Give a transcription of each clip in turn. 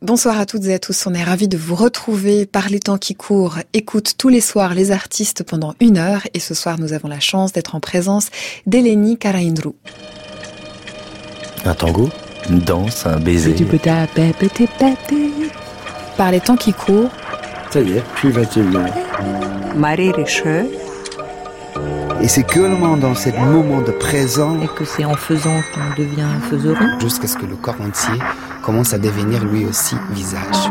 Bonsoir à toutes et à tous, on est ravis de vous retrouver par les temps qui courent. Écoute tous les soirs les artistes pendant 1 heure et ce soir nous avons la chance d'être en présence d'Eleni Karaindrou. Un tango, une danse, un baiser. Par les temps qui courent. Ça y est, plus 21 ans. Marie Richer. Et c'est que dans ce moment de présent. Et que c'est en faisant qu'on devient faiseron. Jusqu'à ce que le corps entier commence à devenir lui aussi visage.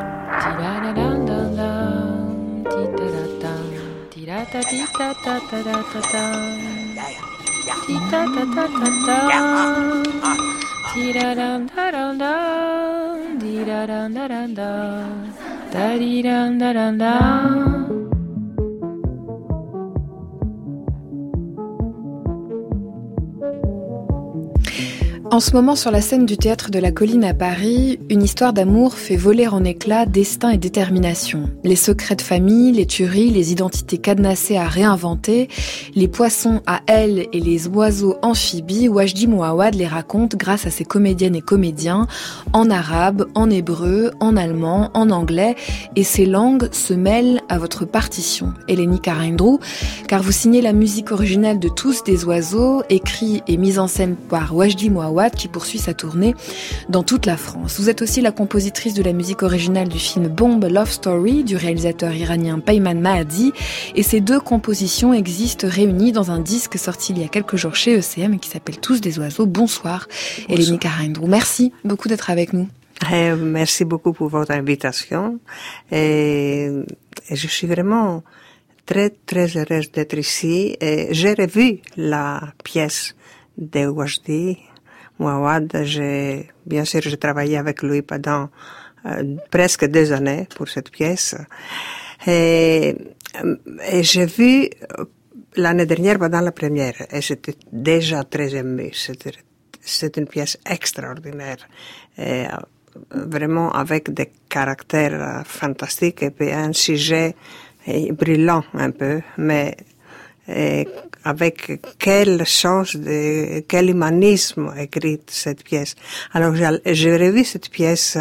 En ce moment, sur la scène du Théâtre de la Colline à Paris, une histoire d'amour fait voler en éclats destin et détermination. Les secrets de famille, les tueries, les identités cadenassées à réinventer, les poissons à ailes et les oiseaux amphibies, Wajdi Mouawad les raconte grâce à ses comédiennes et comédiens, en arabe, en hébreu, en allemand, en anglais, et ces langues se mêlent à votre partition. Eleni Karaindrou, car vous signez la musique originale de Tous des oiseaux, écrit et mise en scène par Wajdi Mouawad, qui poursuit sa tournée dans toute la France. Vous êtes aussi la compositrice de la musique originale du film Bomb Love Story du réalisateur iranien Peyman Mahdi, et ces deux compositions existent réunies dans un disque sorti il y a quelques jours chez ECM et qui s'appelle Tous des oiseaux. Bonsoir, Eleni Karaindrou. Merci beaucoup d'être avec nous. Merci beaucoup pour votre invitation. Et je suis vraiment très très heureuse d'être ici. Et j'ai revu la pièce de Wajdi Mouawad. Bien sûr, j'ai travaillé avec lui pendant presque 2 années pour cette pièce. Et j'ai vu l'année dernière pendant la première, et j'étais déjà très émue. C'est une pièce extraordinaire, et vraiment avec des caractères fantastiques et puis un sujet brillant un peu, mais avec quel sens, quel humanisme écrite cette pièce. Alors j'ai revu cette pièce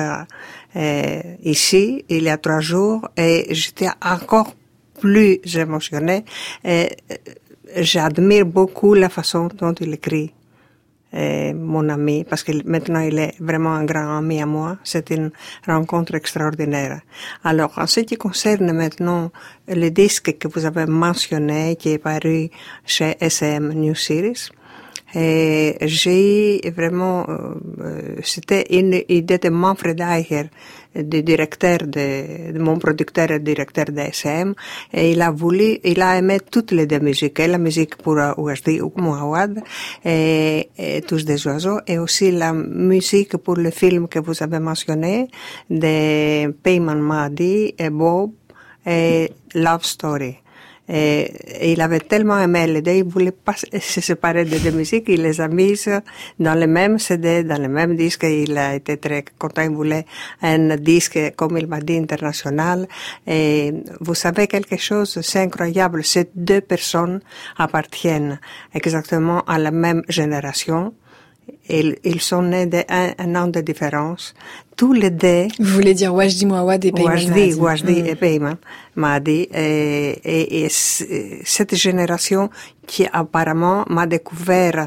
ici il y a 3 jours et j'étais encore plus émotionnée. J'admire beaucoup la façon dont il écrit. Mon ami, parce que maintenant il est vraiment un grand ami à moi. C'est une rencontre extraordinaire. Alors, en ce qui concerne maintenant le disque que vous avez mentionné, qui est paru chez SM New Series, et j'ai vraiment, c'était une idée de Manfred Eicher, du directeur de mon producteur et directeur de SM, et il a aimé toutes les deux musiques, et la musique pour Wajdi Mouawad, et Tous des oiseaux, et aussi la musique pour le film que vous avez mentionné, de Peyman Mahdi et Bob, et Love Story. Et il avait tellement aimé les deux, il voulait pas se séparer des deux musiques, il les a mises dans le même CD, dans le même disque, et il a été très content, il voulait un disque, comme il m'a dit, international. Et vous savez quelque chose, c'est incroyable, ces 2 personnes appartiennent exactement à la même génération. Ils sont nés d'un an de différence. Tous les deux. Vous voulez dire Wajdi Mouawad et Peyman Mahdi. Wajdi et Peyman Mahdi. Et cette génération qui apparemment m'a découvert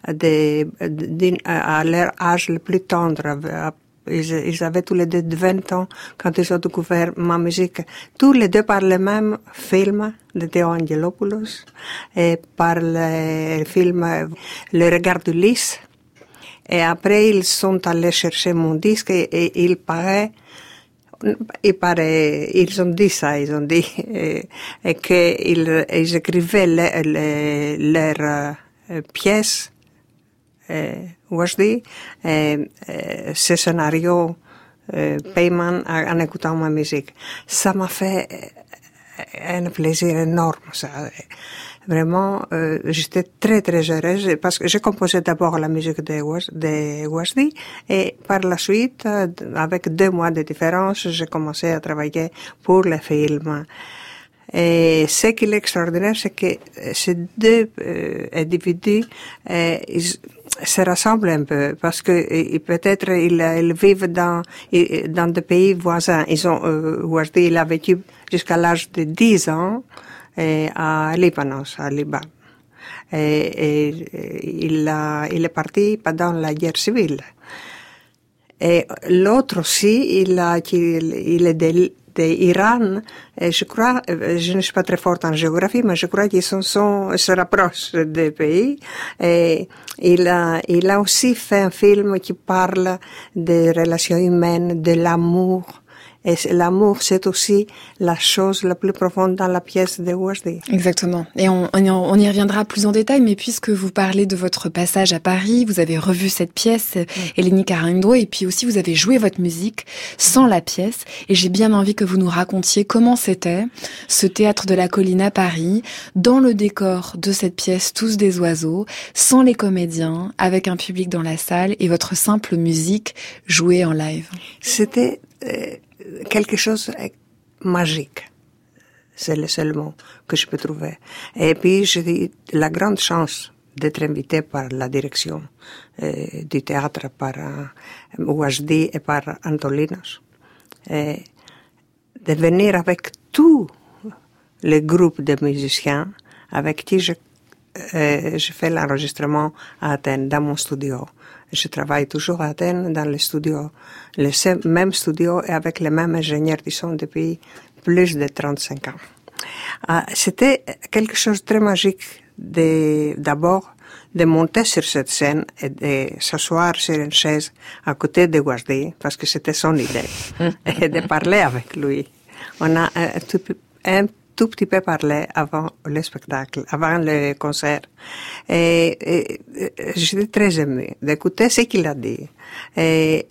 à leur âge le plus tendre. Ils avaient tous les deux 20 ans quand ils ont découvert ma musique. Tous les deux par le même film de Theo Angelopoulos et par le film Le regard de Lys. Et après, ils sont allés chercher mon disque et ils ont dit ça, ils ont dit qu'ils écrivaient leurs pièces, Wajdi, ce scénario, Peyman, en écoutant ma musique. Ça m'a fait un plaisir énorme, ça. Vraiment, j'étais très très heureuse parce que j'ai composé d'abord la musique de Wajdi et par la suite, avec 2 mois de différence, j'ai commencé à travailler pour le film. Et ce qui est extraordinaire, c'est que ces 2 individus, se rassemblent un peu parce que peut-être ils vivent dans des pays voisins. Wajdi, il a vécu jusqu'à l'âge de 10 ans à Liban. Et il est parti pendant la guerre civile. Et l'autre aussi, il est d'Iran. Et je crois, je ne suis pas très forte en géographie, mais je crois qu'ils se rapprochent des pays. Et il a aussi fait un film qui parle des relations humaines, de l'amour. Et l'amour, c'est aussi la chose la plus profonde dans la pièce de Wajdi. Exactement. Et on y reviendra plus en détail, mais puisque vous parlez de votre passage à Paris, vous avez revu cette pièce, Eleni Karahindro, et puis aussi vous avez joué votre musique sans la pièce. Et j'ai bien envie que vous nous racontiez comment c'était ce théâtre de la Colline à Paris, dans le décor de cette pièce Tous des oiseaux, sans les comédiens, avec un public dans la salle et votre simple musique jouée en live. C'était quelque chose de magique. C'est le seul mot que je peux trouver. Et puis, j'ai eu la grande chance d'être invitée par la direction du théâtre, par Wajdi et par Antolinos. Et de venir avec tout le groupe de musiciens avec qui je fais l'enregistrement à Athènes, dans mon studio. Je travaille toujours à Athènes, dans le studio, le même studio et avec les mêmes ingénieurs du son depuis plus de 35 ans. C'était quelque chose de très magique d'abord de monter sur cette scène et de s'asseoir sur une chaise à côté de Wajdi, parce que c'était son idée, et de parler avec lui. On a un tout petit peu parlé avant le spectacle, avant le concert. Et j'étais très émue d'écouter ce qu'il a dit. Et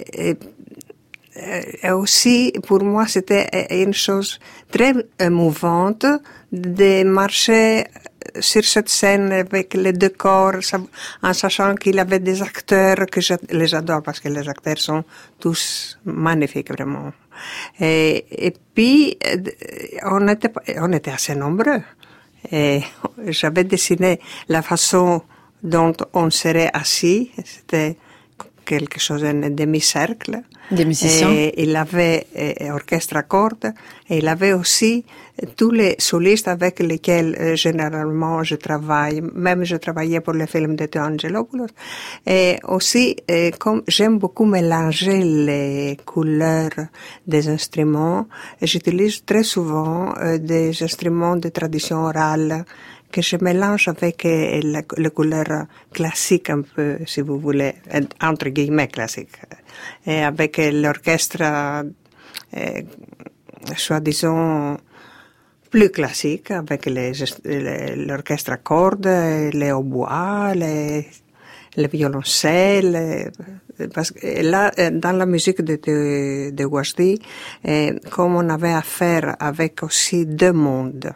aussi, pour moi, c'était une chose très émouvante de marcher sur cette scène avec les décors, en sachant qu'il avait des acteurs que je les adore, parce que les acteurs sont tous magnifiques, vraiment. Et puis, on était assez nombreux. Et j'avais dessiné la façon dont on serait assis. C'était quelque chose d'un demi-cercle. Des musiciens. Et il avait orchestre à cordes. Et il avait aussi tous les solistes avec lesquels généralement je travaille. Même je travaillais pour le film de Théo Angelopoulos. Et aussi, comme j'aime beaucoup mélanger les couleurs des instruments, j'utilise très souvent des instruments de tradition orale que je mélange avec les couleurs classiques un peu, si vous voulez, entre guillemets classiques. Et avec l'orchestre, soi-disant, plus classique, avec l'orchestre à cordes, les hautbois, les violoncelles. Parce que là, dans la musique de Wajdi, comme on avait affaire avec aussi deux mondes,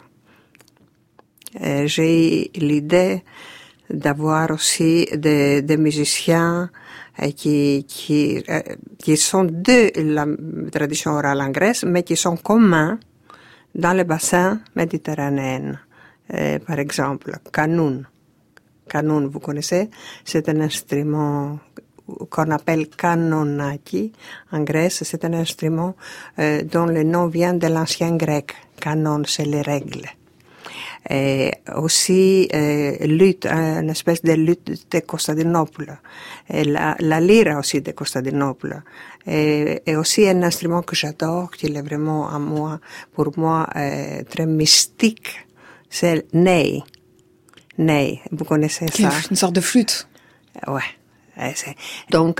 j'ai eu l'idée d'avoir aussi des musiciens qui sont de la tradition orale en Grèce, mais qui sont communs dans le bassin méditerranéen. Par exemple, kanoun. Kanoun, vous connaissez? C'est un instrument qu'on appelle kanonaki en Grèce. C'est un instrument dont le nom vient de l'ancien grec. Kanon, c'est les règles. Et aussi lutte, une espèce de lutte de Constantinople. Et la lyre aussi de Constantinople. Et aussi un instrument que j'adore, qui est vraiment pour moi très mystique, c'est le ney. Ney, vous connaissez ça? Une sorte de flûte. Ouais. Donc,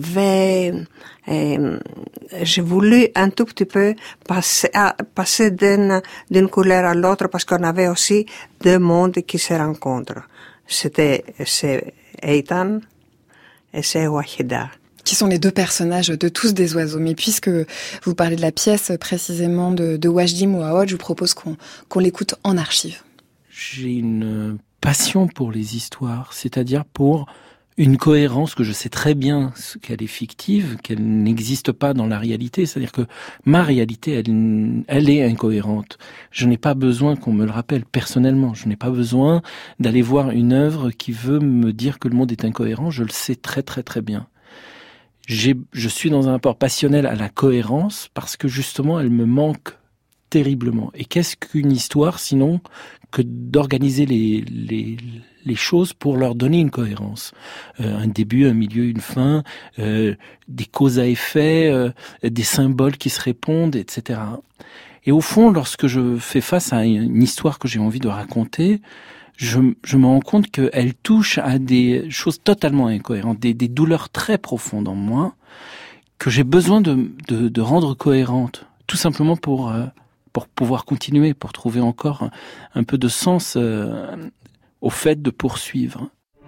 j'ai voulu un tout petit peu passer d'une couleur à l'autre parce qu'on avait aussi deux mondes qui se rencontrent. C'est Eitan et c'est Wahida. Qui sont les deux personnages de Tous des oiseaux. Mais puisque vous parlez de la pièce précisément de Wajdi Mouawad, je vous propose qu'on l'écoute en archive. J'ai une passion pour les histoires, c'est-à-dire pour une cohérence que je sais très bien qu'elle est fictive, qu'elle n'existe pas dans la réalité. C'est-à-dire que ma réalité, elle est incohérente. Je n'ai pas besoin qu'on me le rappelle personnellement. Je n'ai pas besoin d'aller voir une œuvre qui veut me dire que le monde est incohérent. Je le sais très très très bien. Je suis dans un rapport passionnel à la cohérence parce que justement elle me manque terriblement. Et qu'est-ce qu'une histoire sinon que d'organiser les choses pour leur donner une cohérence, un début, un milieu, une fin, des causes à effet, des symboles qui se répondent, etc. Et au fond, lorsque je fais face à une histoire que j'ai envie de raconter, je me rends compte qu'elle touche à des choses totalement incohérentes, des douleurs très profondes en moi, que j'ai besoin de rendre cohérentes, tout simplement pour pouvoir continuer, pour trouver encore un peu de sens au fait de poursuivre.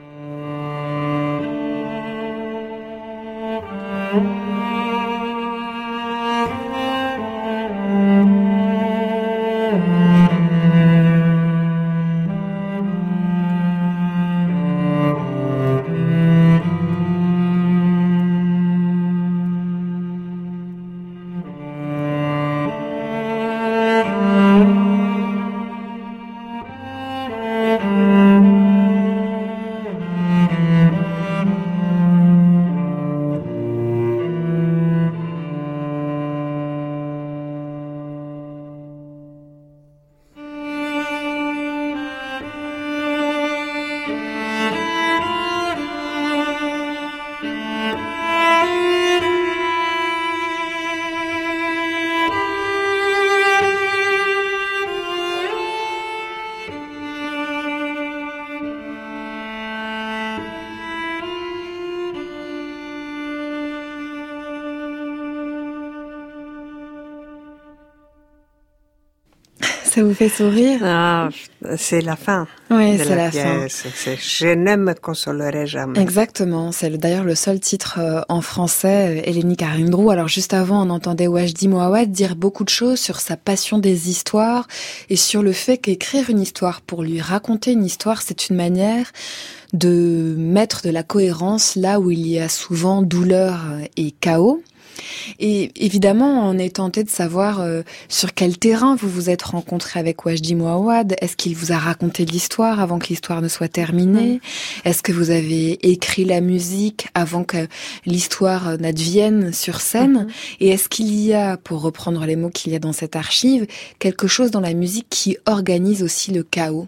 Ça vous fait sourire? Ah, c'est la fin. Oui, de c'est la pièce. fin. Je ne me consolerai jamais. Exactement. C'est d'ailleurs le seul titre en français, Eleni Karindrou. Alors juste avant, on entendait Wajdi Mouawad dire beaucoup de choses sur sa passion des histoires et sur le fait qu'écrire une histoire, pour lui raconter une histoire, c'est une manière de mettre de la cohérence là où il y a souvent douleur et chaos. Et évidemment, on est tenté de savoir sur quel terrain vous vous êtes rencontré avec Wajdi Mouawad. Est-ce qu'il vous a raconté l'histoire avant que l'histoire ne soit terminée? Est-ce que vous avez écrit la musique avant que l'histoire n'advienne sur scène? Et est-ce qu'il y a, pour reprendre les mots qu'il y a dans cette archive, quelque chose dans la musique qui organise aussi le chaos?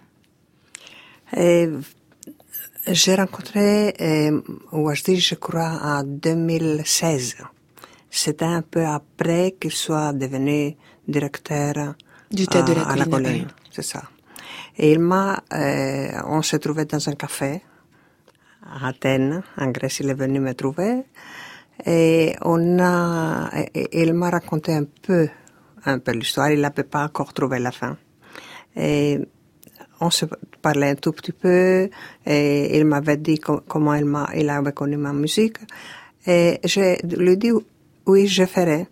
J'ai rencontré Wajdi, je crois, en 2016. C'était un peu après qu'il soit devenu directeur du Théâtre de à la Colline. C'est ça. Et on s'est trouvé dans un café à Athènes, en Grèce. Il est venu me trouver et il m'a raconté un peu l'histoire. Il n'avait pas encore trouvé la fin. Et on se parlait un tout petit peu et il m'avait dit comment il avait connu ma musique. Et je lui ai dit oui, je ferai,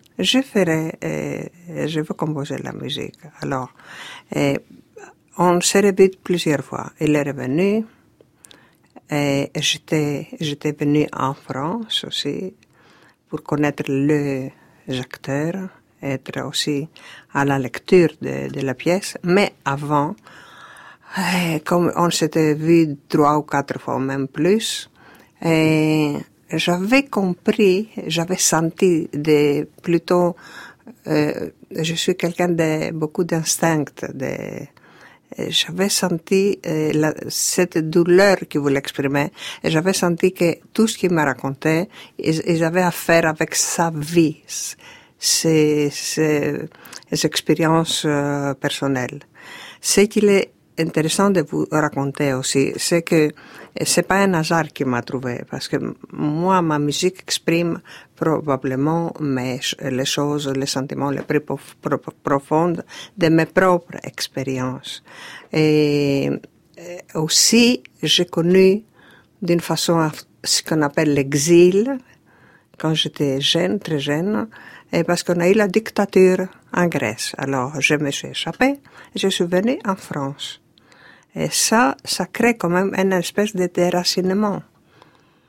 je veux composer la musique. Alors, on s'est revu plusieurs fois. Il est revenu, et j'étais venue en France aussi, pour connaître les acteurs, être aussi à la lecture de la pièce. Mais avant, comme on s'était vu 3 ou 4 fois, même plus, j'avais compris, j'avais senti plutôt, je suis quelqu'un de beaucoup d'instinct, j'avais senti cette douleur qu'il voulait exprimer, et j'avais senti que tout ce qu'il me racontait, ils avaient à faire avec sa vie, ses expériences personnelles. Ce qu'il est intéressant de vous raconter aussi, c'est que c'est pas un hasard qui m'a trouvé, parce que moi, ma musique exprime probablement les choses, les sentiments les plus profonds de mes propres expériences. Et aussi, j'ai connu d'une façon ce qu'on appelle l'exil, quand j'étais jeune, très jeune, et parce qu'on a eu la dictature en Grèce. Alors, je me suis échappée, et je suis venue en France. Et ça crée quand même une espèce de déracinement.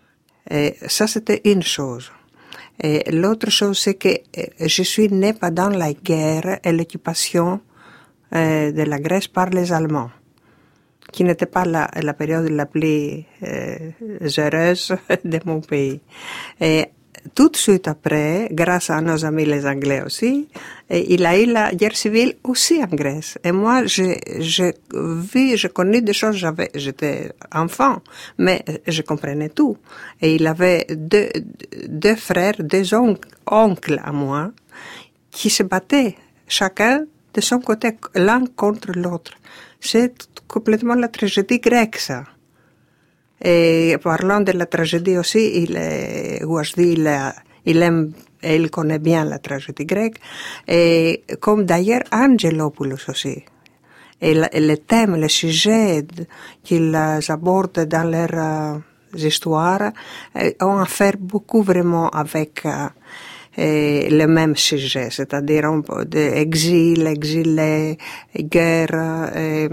Et ça, c'était une chose. Et l'autre chose, c'est que je suis née pendant la guerre et l'occupation de la Grèce par les Allemands, qui n'était pas la période la plus heureuse de mon pays. Et tout de suite après, grâce à nos amis les Anglais aussi, il y a eu la guerre civile aussi en Grèce. Et moi, je connais des choses, j'étais enfant, mais je comprenais tout. Et il avait deux frères, deux oncles à moi, qui se battaient, chacun de son côté, l'un contre l'autre. C'est complètement la tragédie grecque, ça. Et parlant de la tragédie aussi, Ouajdi, il aime et il connaît bien la tragédie grecque, et comme d'ailleurs Angelopoulos aussi. Et les thèmes, les sujets qu'ils abordent dans leurs histoires ont à faire beaucoup vraiment avec le même sujet, c'est-à-dire exil, exilé, guerre,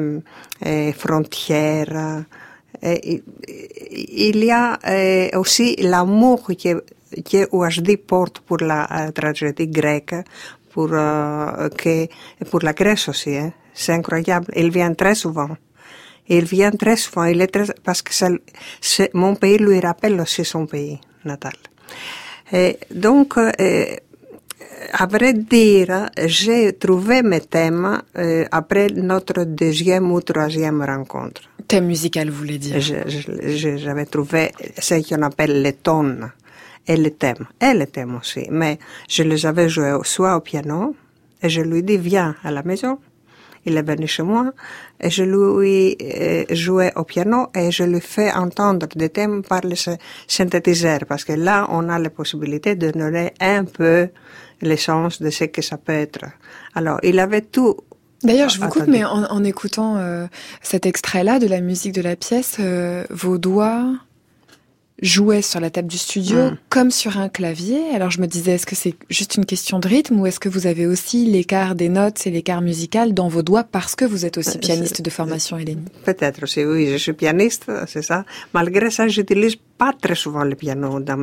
frontières. Il y a aussi l'amour que Ouajdi porte pour la tragédie grecque, pour la Grèce aussi. Hein. C'est incroyable. Il vient très souvent. Parce que mon pays lui rappelle aussi son pays natal. Et donc, à vrai dire, j'ai trouvé mes thèmes après notre deuxième ou troisième rencontre. Thème musical, vous voulez dire? J'avais trouvé ce qu'on appelle les tonnes et les thèmes aussi. Mais je les avais joués soit au piano, et je lui dis viens à la maison. Il est venu chez moi, et je lui jouais au piano et je lui fais entendre des thèmes par le synthétiseur, parce que là, on a la possibilité de donner un peu l'essence de ce que ça peut être. Alors, il avait tout. D'ailleurs, je vous coupe, mais en écoutant cet extrait-là de la musique de la pièce, vos doigts jouaient sur la table du studio comme sur un clavier. Alors je me disais, est-ce que c'est juste une question de rythme ou est-ce que vous avez aussi l'écart des notes et l'écart musical dans vos doigts parce que vous êtes aussi pianiste de formation, Eleni? Peut-être aussi, oui, je suis pianiste, c'est ça. Malgré ça, j'utilise pas très souvent le piano dans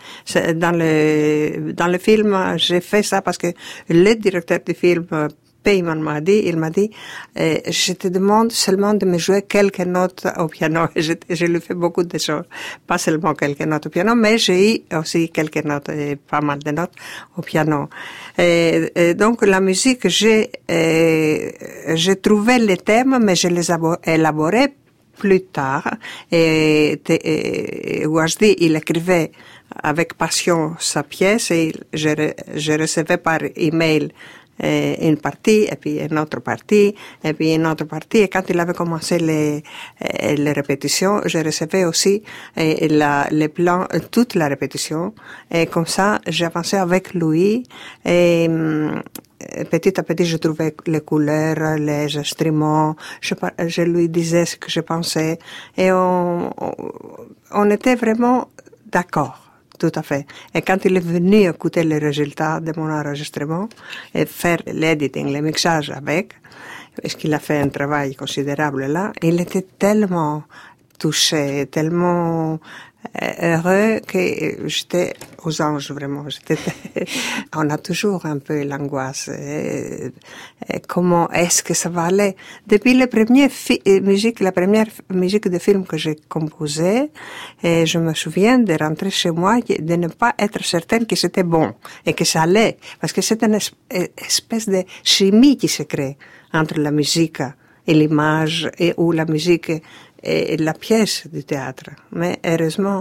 le film. J'ai fait ça parce que le directeur du film Peyman m'a dit, je te demande seulement de me jouer quelques notes au piano. Je lui fais beaucoup de choses. Pas seulement quelques notes au piano, mais j'ai eu aussi quelques notes, pas mal de notes au piano. Et donc, la musique, j'ai trouvé les thèmes, mais je les élaborais plus tard. Et Ouajdi, il écrivait avec passion sa pièce et je recevais par email une partie, et puis une autre partie, et puis une autre partie. Et quand il avait commencé les répétitions, je recevais aussi les plans, toute la répétition. Et comme ça, j'avançais avec lui. Et petit à petit, je trouvais les couleurs, les instruments. Je lui disais ce que je pensais. Et on était vraiment d'accord. Tout à fait. Et quand il est venu écouter les résultats de mon enregistrement et faire l'editing, le mixage avec, parce qu'il a fait un travail considérable là, il était tellement touché, tellement heureux que j'étais aux anges vraiment. On a toujours un peu l'angoisse. Comment est-ce que ça va aller? Depuis la première musique de film que j'ai composée, et je me souviens de rentrer chez moi, de ne pas être certaine que c'était bon et que ça allait, parce que c'est une espèce de chimie qui se crée entre la musique et l'image ou la musique et la pièce du théâtre. Mais heureusement,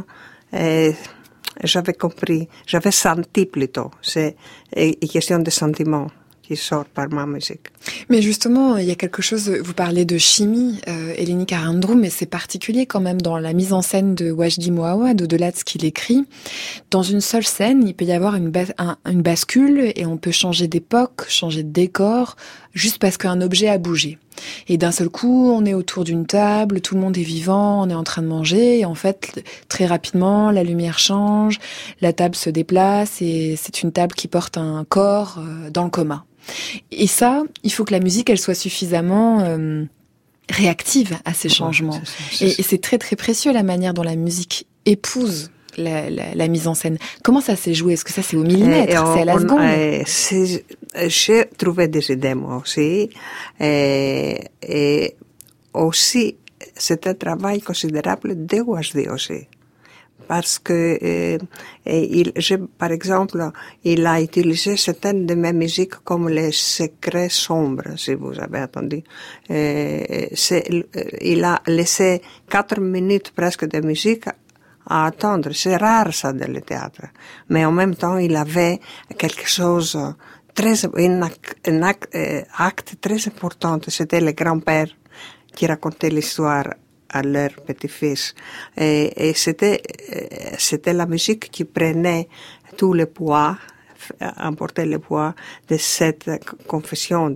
j'avais compris, j'avais senti plutôt. C'est une question de sentiment qui sort par ma musique. Mais justement, il y a quelque chose, vous parlez de chimie, Eleni Karandrou, mais c'est particulier quand même dans la mise en scène de Ouajdi Mouawad, au-delà de ce qu'il écrit. Dans une seule scène, il peut y avoir une bascule et on peut changer d'époque, changer de décor, juste parce qu'un objet a bougé. Et d'un seul coup, on est autour d'une table, tout le monde est vivant, on est en train de manger, et en fait, très rapidement, la lumière change, la table se déplace, et c'est une table qui porte un corps dans le coma. Et ça, il faut que la musique, elle soit suffisamment réactive à ces changements. Et c'est très très précieux la manière dont la musique épouse la mise en scène. Comment ça s'est joué? Est-ce que ça c'est au millimètre, c'est à la seconde? J'ai trouvé des idées moi aussi, et aussi c'est un travail considérable de Wajdi aussi. Parce que par exemple, il a utilisé certaines de mes musiques comme les secrets sombres, si vous avez entendu. Il a laissé 4 minutes presque de musique à attendre. C'est rare ça dans le théâtre. Mais en même temps, il avait quelque chose un acte très important. C'était le grand-père qui racontait l'histoire à leur petit-fils. Et c'était la musique qui prenait tout le poids, emportait le poids de cette confession,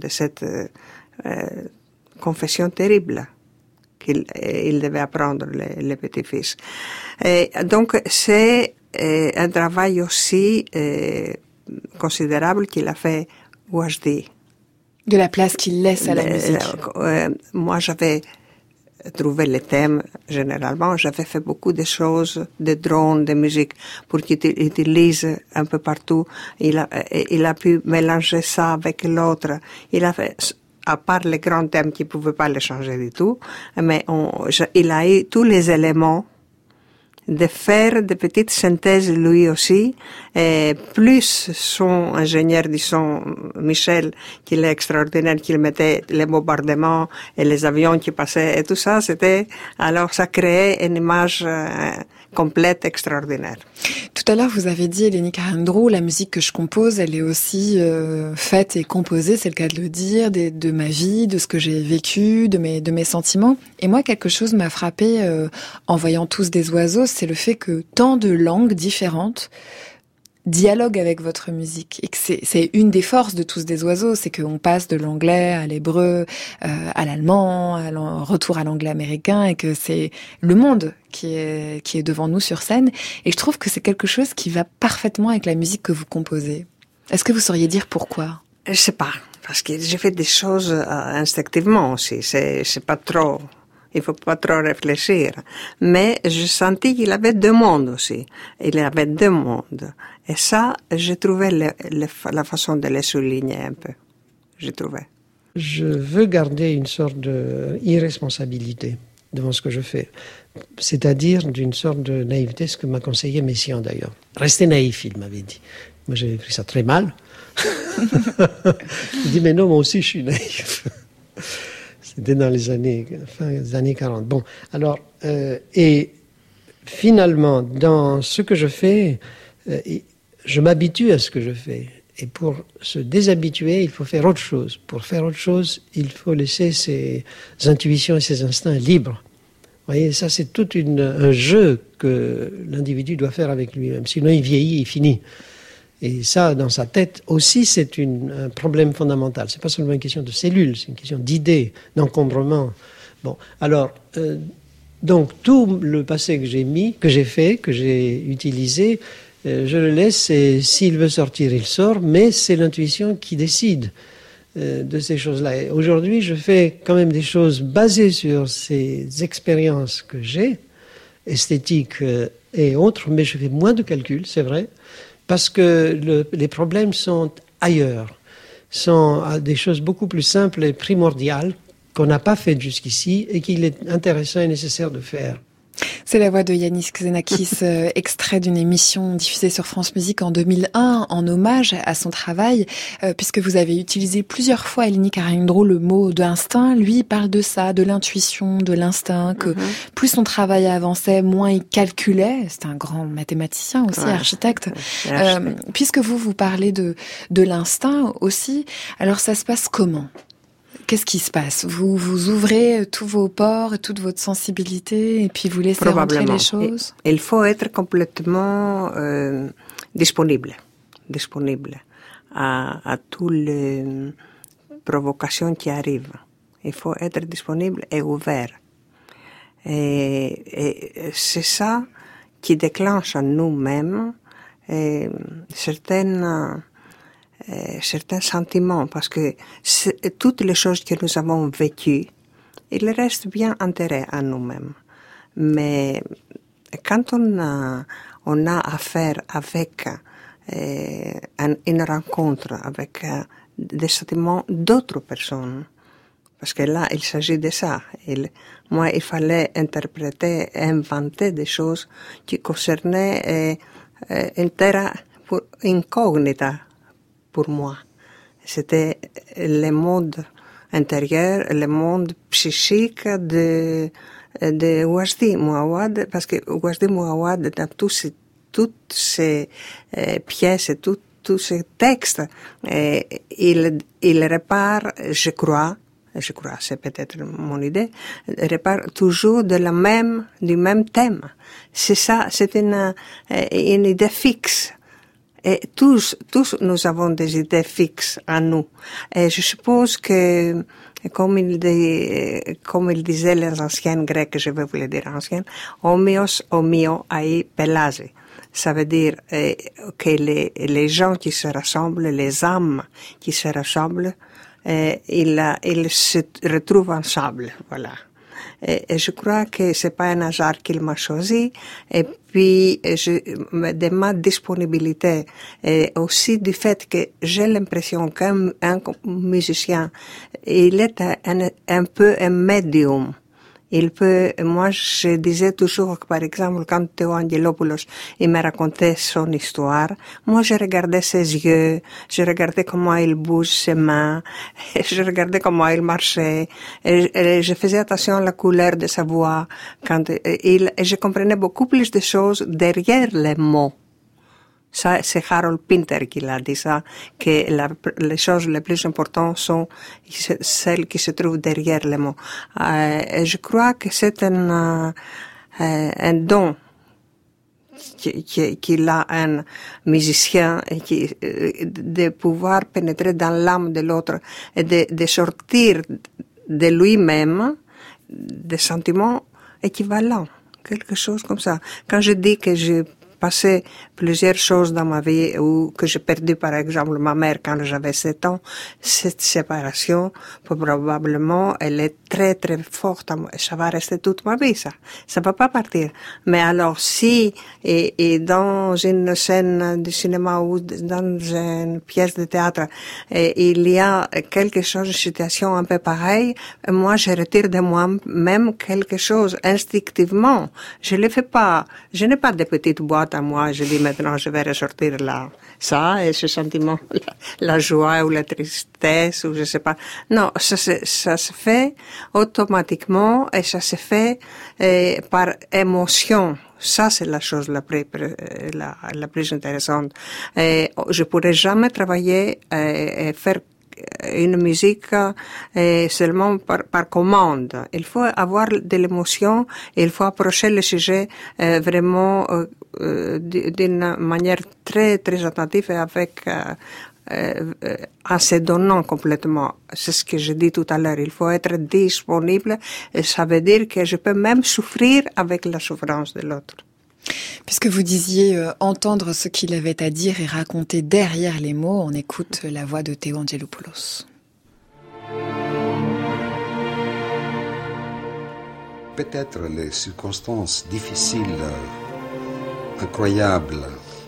confession terrible qu'il devait apprendre, le petit-fils. Et donc, c'est un travail aussi considérable qu'il a fait Wajdi. De la place qu'il laisse à la musique. Moi, j'avais trouvé les thèmes, généralement. J'avais fait beaucoup de choses, de drones, de musique, pour qu'il utilise un peu partout. Il a pu mélanger ça avec l'autre. Il a fait, à part les grands thèmes qui ne pouvaient pas les changer du tout, mais il a eu tous les éléments de faire des petites synthèses lui aussi, et plus son ingénieur du son, Michel, qu'il est extraordinaire, qu'il mettait les bombardements et les avions qui passaient et tout ça, alors ça créait une image complète, extraordinaire. Tout à l'heure, vous avez dit, Eleni Karahundrou, la musique que je compose, elle est aussi faite et composée, c'est le cas de le dire, de ma vie, de ce que j'ai vécu, de mes sentiments. Et moi, quelque chose m'a frappé en voyant Tous des oiseaux, c'est le fait que tant de langues différentes dialoguent avec votre musique. Et que c'est une des forces de Tous des oiseaux, c'est qu'on passe de l'anglais à l'hébreu, à l'allemand, retour à l'anglais américain, et que c'est le monde qui est devant nous sur scène. Et je trouve que c'est quelque chose qui va parfaitement avec la musique que vous composez. Est-ce que vous sauriez dire pourquoi? Je sais pas, parce que j'ai fait des choses instinctivement aussi. C'est pas trop. Il faut pas trop réfléchir. Mais je sentis qu'il avait deux mondes aussi. Il avait deux mondes. Et ça, j'ai trouvé la façon de les souligner un peu. J'ai trouvé. Je veux garder une sorte d'irresponsabilité devant ce que je fais. C'est-à-dire d'une sorte de naïveté, ce que m'a conseillé Messiaen d'ailleurs. Restez naïf, il m'avait dit. Moi, j'avais pris ça très mal. Il dit, mais non, moi aussi, je suis naïf. C'était dans fin des années 40. Bon, alors, et finalement, dans ce que je fais, je m'habitue à ce que je fais. Et pour se déshabituer, il faut faire autre chose. Pour faire autre chose, il faut laisser ses intuitions et ses instincts libres. Vous voyez, ça, c'est tout un jeu que l'individu doit faire avec lui-même. Sinon, il vieillit, il finit. Et ça, dans sa tête aussi, c'est un problème fondamental. C'est pas seulement une question de cellules, c'est une question d'idées, d'encombrement. Bon, alors, donc tout le passé que j'ai utilisé, je le laisse. Et s'il veut sortir, il sort. Mais c'est l'intuition qui décide de ces choses-là. Et aujourd'hui, je fais quand même des choses basées sur ces expériences que j'ai, esthétiques et autres. Mais je fais moins de calculs, c'est vrai. Parce que les problèmes sont ailleurs, sont à des choses beaucoup plus simples et primordiales qu'on n'a pas faites jusqu'ici et qu'il est intéressant et nécessaire de faire. C'est la voix de Yannis Xenakis, extrait d'une émission diffusée sur France Musique en 2001, en hommage à son travail, puisque vous avez utilisé plusieurs fois, Eleni Karahundrou, le mot d'instinct. Lui, il parle de ça, de l'intuition, de l'instinct, que plus son travail avançait, moins il calculait. C'est un grand mathématicien aussi, architecte. Puisque vous parlez de l'instinct aussi, alors ça se passe comment ? Qu'est-ce qui se passe? Vous ouvrez tous vos pores et toute votre sensibilité et puis vous laissez rentrer les choses? Il faut être complètement disponible à toutes les provocations qui arrivent. Il faut être disponible et ouvert. Et c'est ça qui déclenche en nous-mêmes certains sentiments, parce que toutes les choses que nous avons vécues, ils restent bien enterrés en nous-mêmes. Mais quand on a affaire avec une rencontre avec des sentiments d'autres personnes. Parce que là, il s'agit de ça. Moi, il fallait interpréter, inventer des choses qui concernaient une terre incognita pour moi. C'était le monde intérieur, le monde psychique de Wajdi Mouawad, parce que Wajdi Mouawad, dans toutes ces pièces et tous ces textes, il répare, je crois, c'est peut-être mon idée, répare toujours du même thème. C'est ça, c'est une idée fixe. Et tous nous avons des idées fixes en nous. Et je suppose que, comme il disaient les anciennes Grecs, je vais vous le dire anciennes, homios homio ai pelase. Ça veut dire que les gens qui se rassemblent, les âmes qui se rassemblent, ils se retrouvent ensemble, voilà. Et je crois que c'est pas un hasard qu'il m'a choisi. Et puis, de ma disponibilité et aussi du fait que j'ai l'impression qu'un musicien, il est un peu un médium. Moi, je disais toujours que, par exemple, quand Théo Angelopoulos, il me racontait son histoire, moi, je regardais ses yeux, je regardais comment il bouge ses mains, je regardais comment il marchait, et je faisais attention à la couleur de sa voix, et je comprenais beaucoup plus de choses derrière les mots. Ça, c'est Harold Pinter qui l'a dit ça, que les choses les plus importantes sont celles qui se trouvent derrière les mots. Et je crois que c'est un don qu'il a un musicien de pouvoir pénétrer dans l'âme de l'autre et de sortir de lui-même des sentiments équivalents, quelque chose comme ça. Quand je dis que j'ai passé plusieurs choses dans ma vie ou que j'ai perdu par exemple ma mère quand j'avais 7 ans, cette séparation, probablement, elle est très très forte. Ça va rester toute ma vie, ça va pas partir. Mais alors si, et dans une scène de cinéma ou dans une pièce de théâtre, il y a quelque chose, une situation un peu pareille, moi je retire de moi-même quelque chose instinctivement. Je le fais pas. Je n'ai pas de petites boîtes à moi, je dis maintenant je vais ressortir là, ça et ce sentiment, la joie ou la tristesse ou je sais pas. Non, ça se fait automatiquement et ça se fait par émotion. Ça, c'est la chose la plus intéressante. Je pourrais jamais travailler et faire une musique seulement par commande. Il faut avoir de l'émotion et il faut approcher le sujet vraiment d'une manière très très attentive et avec en se donnant complètement. C'est ce que je dis tout à l'heure. Il faut être disponible et ça veut dire que je peux même souffrir avec la souffrance de l'autre. Puisque vous disiez entendre ce qu'il avait à dire et raconter derrière les mots, on écoute la voix de Théo Angelopoulos. Peut-être les circonstances difficiles, incroyables,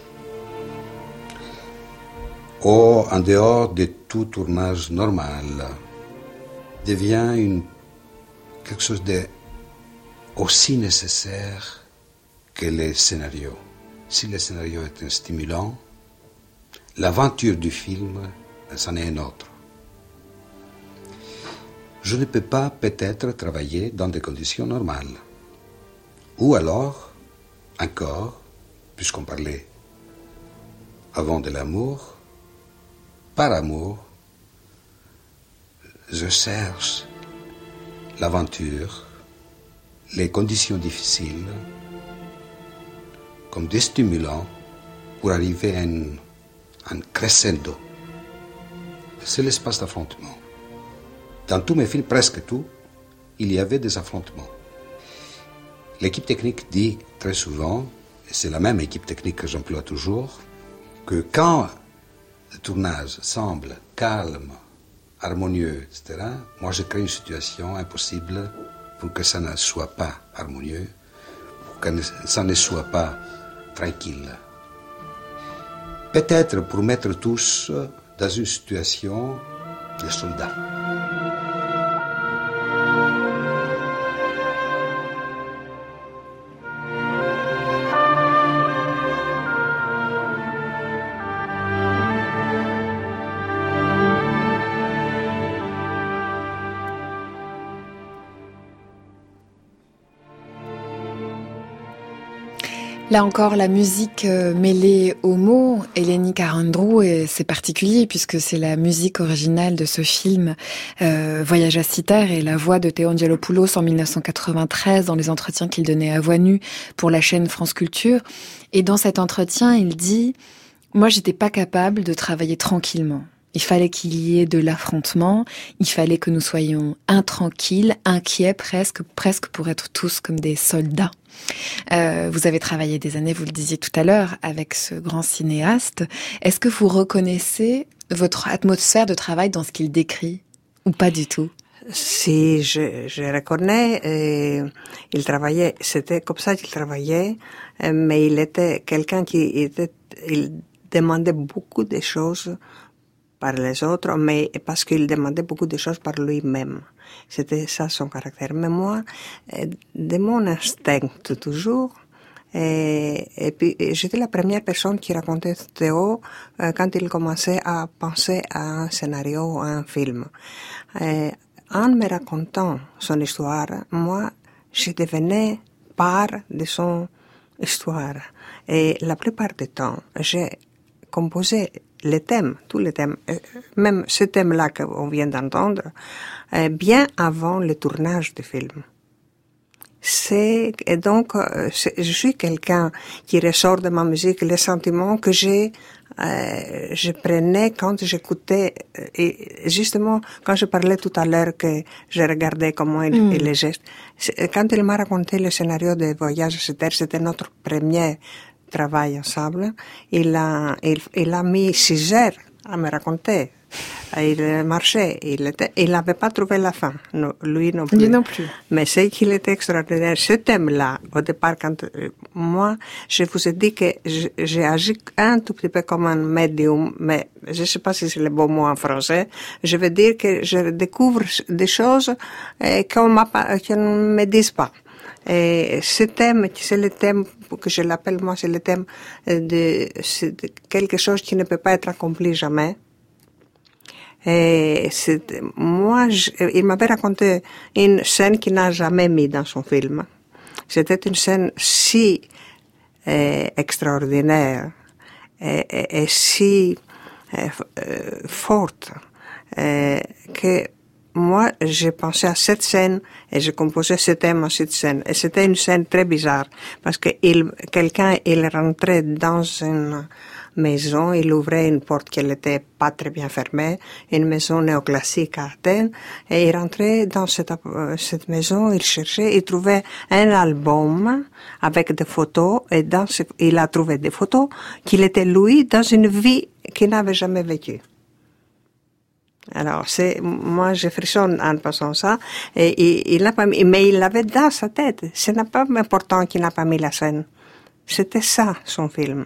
ou en dehors de tout tournage normal, devient quelque chose de aussi nécessaire que les scénarios. Si le scénario est un stimulant, l'aventure du film, c'en est un autre. Je ne peux pas peut-être travailler dans des conditions normales. Ou alors, encore, puisqu'on parlait avant de l'amour, par amour, je cherche l'aventure, les conditions difficiles, comme des stimulants pour arriver à un crescendo. C'est l'espace d'affrontement. Dans tous mes films, presque tout, il y avait des affrontements. L'équipe technique dit très souvent, et c'est la même équipe technique que j'emploie toujours, que quand le tournage semble calme, harmonieux, etc., moi je crée une situation impossible pour que ça ne soit pas harmonieux, pour que ça ne soit pas tranquille. Peut-être pour mettre tous dans une situation de soldats. Là encore, la musique mêlée aux mots, Eleni Karandrou, et c'est particulier puisque c'est la musique originale de ce film Voyage à Cythère et la voix de Théo Angelopoulos en 1993 dans les entretiens qu'il donnait à voix nue pour la chaîne France Culture. Et dans cet entretien, il dit « Moi, j'étais pas capable de travailler tranquillement. Il fallait qu'il y ait de l'affrontement, il fallait que nous soyons intranquilles, inquiets presque pour être tous comme des soldats. » Vous avez travaillé des années, vous le disiez tout à l'heure, avec ce grand cinéaste. Est-ce que vous reconnaissez votre atmosphère de travail dans ce qu'il décrit ou pas du tout? Si, je reconnais, il travaillait, c'était comme ça qu'il travaillait, mais il était quelqu'un il demandait beaucoup de choses par les autres, mais parce qu'il demandait beaucoup de choses par lui-même. C'était ça son caractère. Mais moi, de mon instinct toujours, et puis j'étais la première personne qui racontait Théo quand il commençait à penser à un scénario, à un film. En me racontant son histoire, moi, je devenais part de son histoire. Et la plupart du temps, j'ai composé les thèmes, tous les thèmes, même ce thème-là qu'on vient d'entendre, bien avant le tournage du film. Et donc, je suis quelqu'un qui ressort de ma musique les sentiments que je prenais quand j'écoutais, et justement, quand je parlais tout à l'heure que je regardais comment il les gestes. Quand il m'a raconté le scénario de Voyage à Cythère, c'était notre premier travail ensemble. Il a mis 6 heures à me raconter. Il marchait. Il n'avait pas trouvé la fin. Non, lui non plus. Lui non plus. Mais c'est qu'il était extraordinaire. Ce thème-là, au départ, quand moi, je vous ai dit que j'ai agi un tout petit peu comme un médium, mais je ne sais pas si c'est le bon mot en français. Je veux dire que je découvre des choses qu'on ne me disent pas. Et ce thème, c'est le thème que je l'appelle, moi, c'est le thème de quelque chose qui ne peut pas être accompli jamais. Et moi, il m'avait raconté une scène qu'il n'a jamais mis dans son film. C'était une scène si extraordinaire et si forte que moi, j'ai pensé à cette scène et j'ai composé ce thème à cette scène. Et c'était une scène très bizarre parce que quelqu'un rentrait dans une maison, il ouvrait une porte qui n'était pas très bien fermée, une maison néoclassique à Athènes, et il rentrait dans cette maison, il cherchait, il trouvait un album avec des photos, et il a trouvé des photos qu'il était lui dans une vie qu'il n'avait jamais vécue. Alors, moi, je frissonne en passant ça, et il n'a pas mis, mais il l'avait dans sa tête. Ce n'est pas important qu'il n'a pas mis la scène. C'était ça, son film.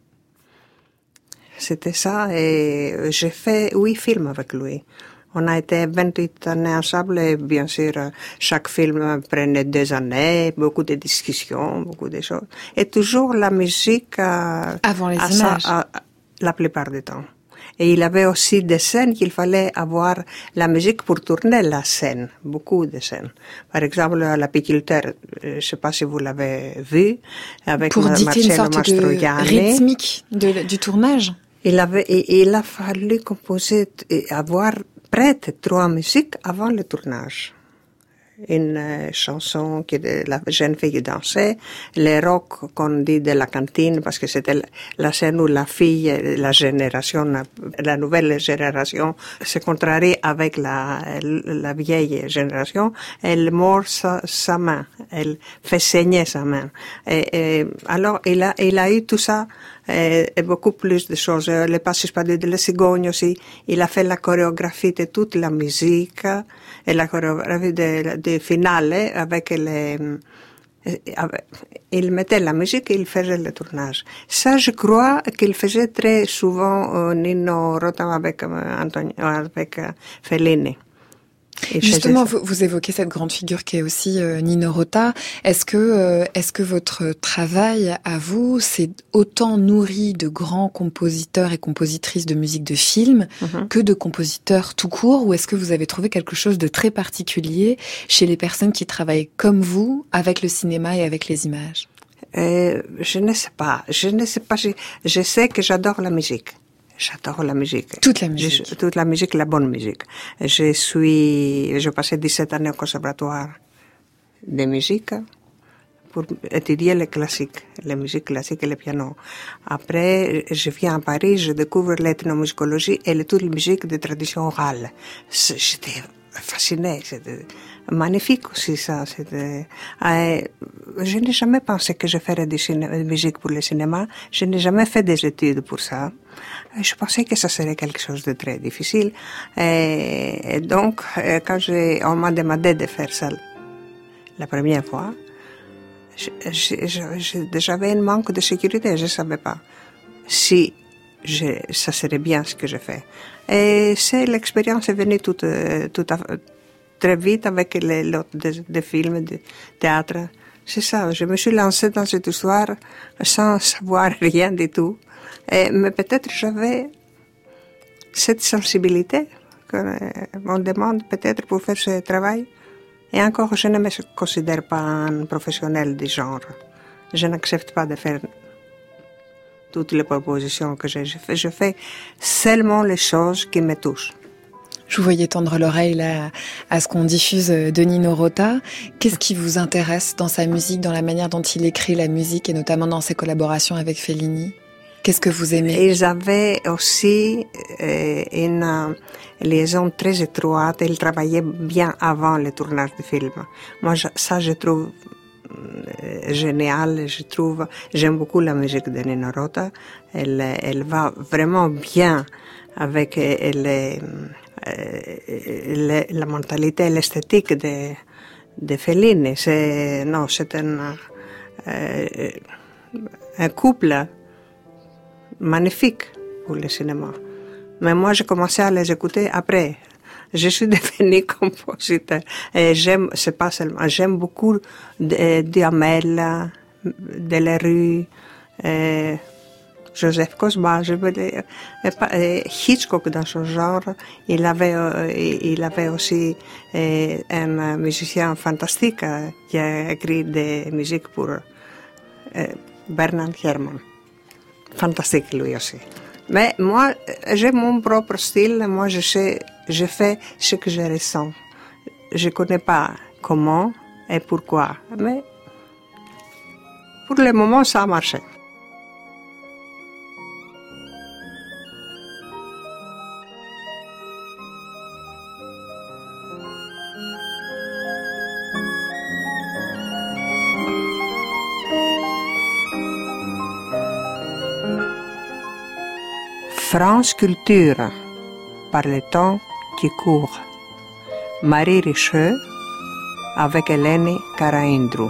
C'était ça, et j'ai fait 8 films avec lui. On a été 28 années ensemble, et bien sûr, chaque film prenait 2 années, beaucoup de discussions, beaucoup de choses. Et toujours la musique avant les images. La plupart du temps. Et il avait aussi des scènes qu'il fallait avoir la musique pour tourner la scène, beaucoup de scènes. Par exemple, l'apiculteur, je ne sais pas si vous l'avez vu, avec pour dicter une sorte Mastroianni. De rythmique du tournage. Il a fallu composer et avoir prête 3 musiques avant le tournage. Une chanson qui de la jeune fille qui dansait, les rock qu'on dit de la cantine, parce que c'était la scène où la fille, la nouvelle génération se contrarie avec la vieille génération. Elle mord sa main, elle fait saigner sa main. Et alors il a eu tout ça et beaucoup plus de choses. Le Passepartout de la cigogne aussi. Il a fait la chorégraphie de toute la musique et la chorégraphie de finale avec Il mettait la musique et il faisait le tournage. Ça, je crois qu'il faisait très souvent Nino Rota avec Fellini. Justement, vous évoquez cette grande figure qui est aussi Nino Rota. Est-ce que votre travail à vous s'est autant nourri de grands compositeurs et compositrices de musique de film que de compositeurs tout court, ou est-ce que vous avez trouvé quelque chose de très particulier chez les personnes qui travaillent comme vous avec le cinéma et avec les images? Je ne sais pas. Je sais que j'adore la musique. J'adore la musique. Toute la musique. Toute la musique, la bonne musique. Je passais 17 années au conservatoire de musique pour étudier les classiques, la musique classique et le piano. Après, je viens à Paris, je découvre l'ethnomusicologie et toute la musique de tradition orale. J'étais fascinée, c'était magnifique aussi ça. Je n'ai jamais pensé que je ferais de musique pour le cinéma. Je n'ai jamais fait des études pour ça. Je pensais que ça serait quelque chose de très difficile. Et donc, quand on m'a demandé de faire ça la première fois, j'avais un manque de sécurité. Je ne savais pas si ça serait bien ce que je fais. Et l'expérience est venue très vite avec l'autre de films, de théâtre. C'est ça, je me suis lancée dans cette histoire sans savoir rien du tout. Mais peut-être j'avais cette sensibilité qu'on demande peut-être pour faire ce travail. Et encore, je ne me considère pas un professionnel du genre. Je n'accepte pas de faire toutes les propositions que j'ai fait. Je fais seulement les choses qui me touchent. Je vous voyais tendre l'oreille là à ce qu'on diffuse de Nino Rota. Qu'est-ce qui vous intéresse dans sa musique, dans la manière dont il écrit la musique et notamment dans ses collaborations avec Fellini? Qu'est-ce que vous aimez? Ils avaient aussi une liaison très étroite. Ils travaillaient bien avant le tournage du film. Moi, ça, je trouve génial. J'aime beaucoup la musique de Nino Rota. Elle va vraiment bien avec la mentalité et l'esthétique de Fellini. C'est un couple magnifique pour le cinéma. Mais moi, j'ai commencé à les écouter après. Je suis devenue compositeur. Et j'aime beaucoup Duhamel, Delerue, Joseph Cosma, je veux dire, Hitchcock dans son genre. Il avait aussi un musicien fantastique qui a écrit des musiques pour Bernard Herrmann. Fantastique lui aussi. Mais moi, j'ai mon propre style. Moi, je fais ce que je ressens. Je connais pas comment et pourquoi, mais pour le moment, ça a marché. France Culture, par le temps qui court. Marie Richer avec Eleni Karaindrou.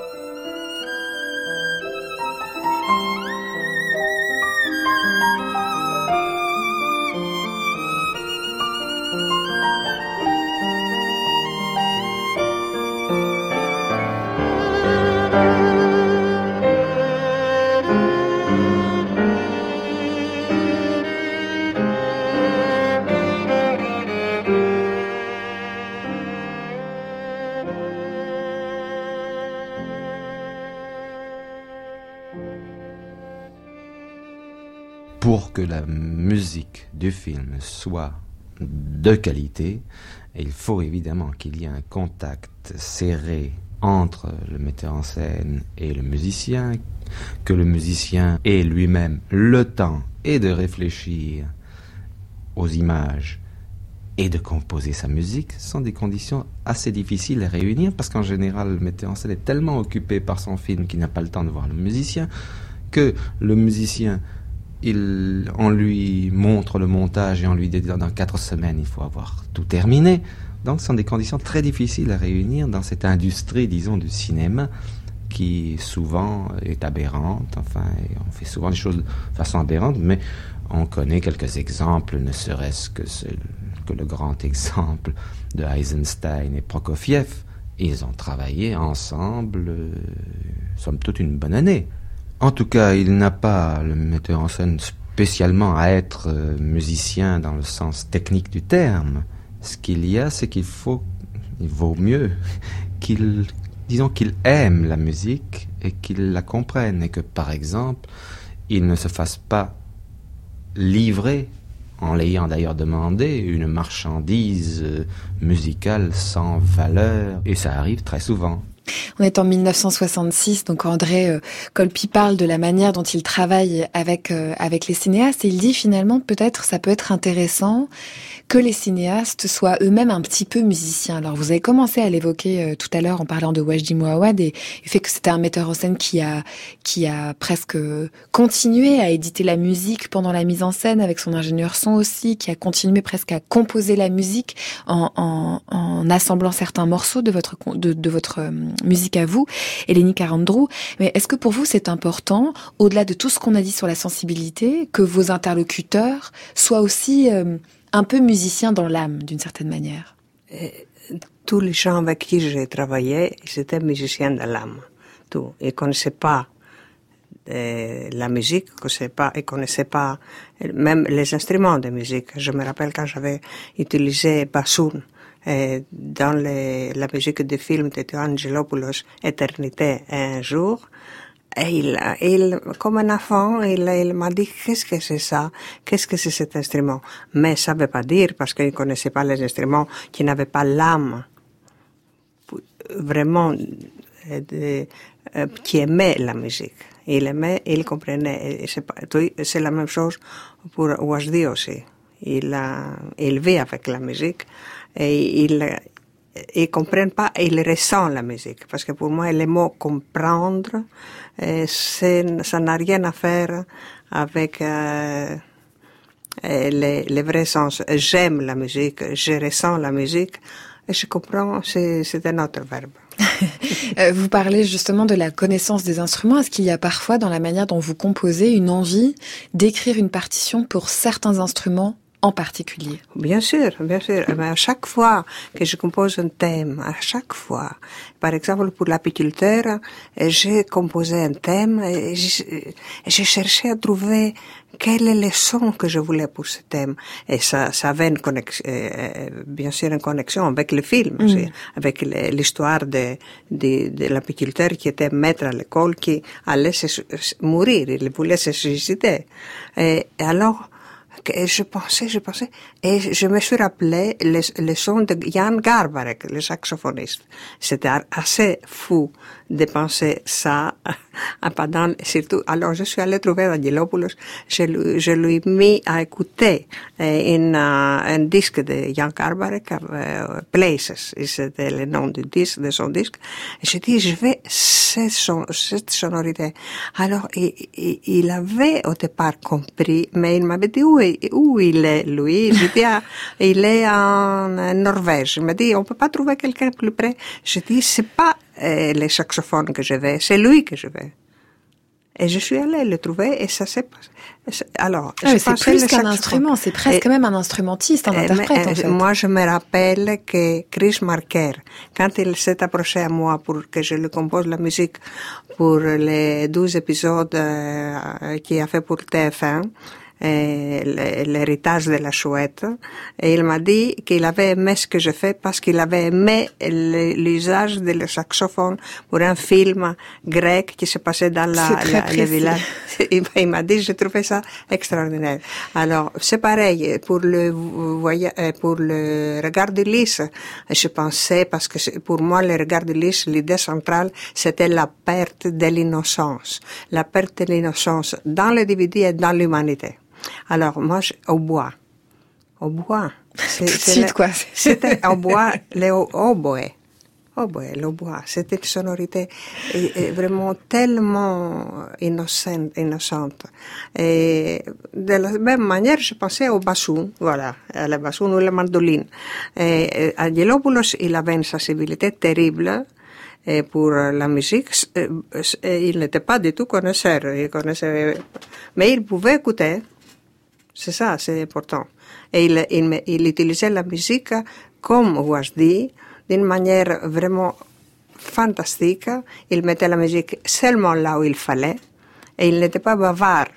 Pour que la musique du film soit de qualité, il faut évidemment qu'il y ait un contact serré entre le metteur en scène et le musicien, que le musicien ait lui-même le temps et de réfléchir aux images et de composer sa musique. Ce sont des conditions assez difficiles à réunir parce qu'en général, le metteur en scène est tellement occupé par son film qu'il n'a pas le temps de voir le musicien, que le musicien, on lui montre le montage et on lui dit dans 4 semaines, il faut avoir tout terminé. Donc ce sont des conditions très difficiles à réunir dans cette industrie, disons, du cinéma, qui souvent est aberrante, enfin, et on fait souvent des choses de façon aberrante, mais on connaît quelques exemples, ne serait-ce que le grand exemple de Eisenstein et Prokofiev. Ils ont travaillé ensemble, somme toute, une bonne année. En tout cas, il n'a pas, le metteur en scène, spécialement à être musicien dans le sens technique du terme. Ce qu'il y a, c'est il vaut mieux qu'il aime la musique et qu'il la comprenne, et que, par exemple, il ne se fasse pas livrer, en l'ayant d'ailleurs demandé, une marchandise musicale sans valeur, et ça arrive très souvent. On est en 1966, donc André Kolpi parle de la manière dont il travaille avec les cinéastes, et il dit finalement peut-être ça peut être intéressant que les cinéastes soient eux-mêmes un petit peu musiciens. Alors vous avez commencé à l'évoquer tout à l'heure en parlant de Wajdi Mouawad et le fait que c'était un metteur en scène qui a presque continué à éditer la musique pendant la mise en scène avec son ingénieur son aussi, qui a continué presque à composer la musique en assemblant certains morceaux de votre musique à vous, Eleni Karandrou. Mais est-ce que pour vous c'est important, au-delà de tout ce qu'on a dit sur la sensibilité, que vos interlocuteurs soient aussi un peu musiciens dans l'âme, d'une certaine manière? Tous les gens avec qui j'ai travaillé, ils étaient musiciens dans l'âme. Tout. Ils ne connaissaient pas la musique, ils ne connaissaient pas même les instruments de musique. Je me rappelle quand j'avais utilisé bassoon dans la musique du film de Théo Angelopoulos, Éternité, un jour. Et il, comme un enfant, il m'a dit, qu'est-ce que c'est ça? Qu'est-ce que c'est cet instrument? Mais ça ne veut pas dire, parce qu'il ne connaissait pas les instruments, qu'il n'avait pas l'âme, vraiment, qui aimait la musique. Il aimait, il comprenait. C'est la même chose pour Wajdi aussi. Il vit avec la musique, et ils comprennent pas, ils ressentent la musique. Parce que pour moi, le mot comprendre, ça n'a rien à faire avec les vrais sens. J'aime la musique, je ressens la musique, et je comprends, c'est un autre verbe. Vous parlez justement de la connaissance des instruments. Est-ce qu'il y a parfois, dans la manière dont vous composez, une envie d'écrire une partition pour certains instruments en particulier? Bien sûr, bien sûr. Mais à chaque fois que je compose un thème, à chaque fois, par exemple pour l'apiculteur, j'ai composé un thème et j'ai cherché à trouver quel est le son que je voulais pour ce thème. Et ça avait une connexion, bien sûr une connexion avec le film aussi, avec l'histoire de l'apiculteur qui était maître à l'école, qui allait mourir, il voulait se suicider. Et alors, je pensais, et je me suis rappelé le son de Jan Garbarek, le saxophoniste. C'était assez fou de penser ça pendant, surtout, alors je suis allée trouver Angelopoulos, je lui ai mis à écouter un disque de Jan Garbarek, Places, c'était le nom du disque, de son disque, et j'ai dit, je vais cette sonorité. Alors, il avait au départ compris, mais il m'avait dit où il est, lui. J'ai dit, il est en Norvège. Il m'a dit, on peut pas trouver quelqu'un plus près. J'ai dit, c'est pas les saxophones que je veux, c'est lui que je veux. Et je suis allée le trouver et ça s'est passé. Alors, c'est plus qu'un instrument, c'est presque même un instrumentiste, un interprète, en fait. Moi, je me rappelle que Chris Marker, quand il s'est approché à moi pour que je lui compose la musique pour les 12 épisodes qu'il a fait pour TF1, l'héritage de la chouette, et il m'a dit qu'il avait aimé ce que je fais parce qu'il avait aimé l'usage du saxophone pour un film grec qui se passait dans le village. Il m'a dit, j'ai trouvé ça extraordinaire. Alors, c'est pareil pour le regard d'Ulysse. Je pensais, parce que pour moi, le regard d'Ulysse, l'idée centrale, c'était la perte de l'innocence. La perte de l'innocence dans l'individu et dans l'humanité. Alors, moi, au bois. Tout de suite, quoi. C'était au bois, le hautbois. Le bois. C'était une sonorité vraiment tellement innocente. Et de la même manière, je pensais au bassoon, voilà, à la bassoon ou la mandoline. Et Angelopoulos, il avait une sensibilité terrible. Et pour la musique, il n'était pas du tout connaisseur. Mais il pouvait écouter. C'est ça, c'est important. Et il utilisait la musique comme Wajdi, d'une manière vraiment fantastique. Il mettait la musique seulement là où il fallait. Et il n'était pas bavard.